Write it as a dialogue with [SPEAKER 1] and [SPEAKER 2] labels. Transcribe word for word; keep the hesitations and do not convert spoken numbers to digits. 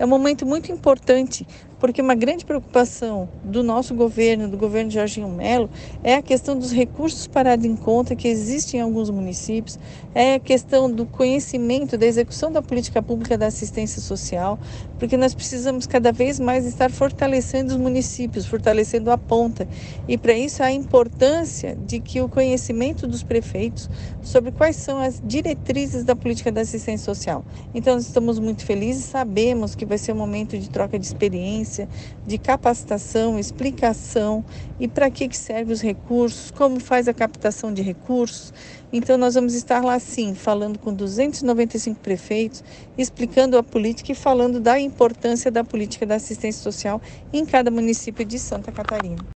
[SPEAKER 1] É um momento muito importante, porque uma grande preocupação do nosso governo, do governo de Jorginho Melo, é a questão dos recursos parados em conta que existem em alguns municípios, é a questão do conhecimento, da execução da política pública da assistência social, porque nós precisamos cada vez mais estar fortalecendo os municípios, fortalecendo a ponta. E para isso a importância de que o conhecimento dos prefeitos sobre quais são as diretrizes da política da assistência social. Então nós estamos muito felizes, sabemos que vai ser um momento de troca de experiência, de capacitação, explicação e para que que servem os recursos, como faz a captação de recursos. Então nós vamos estar lá sim, falando com duzentos e noventa e cinco prefeitos, explicando a política e falando da importância da política da assistência social em cada município de Santa Catarina.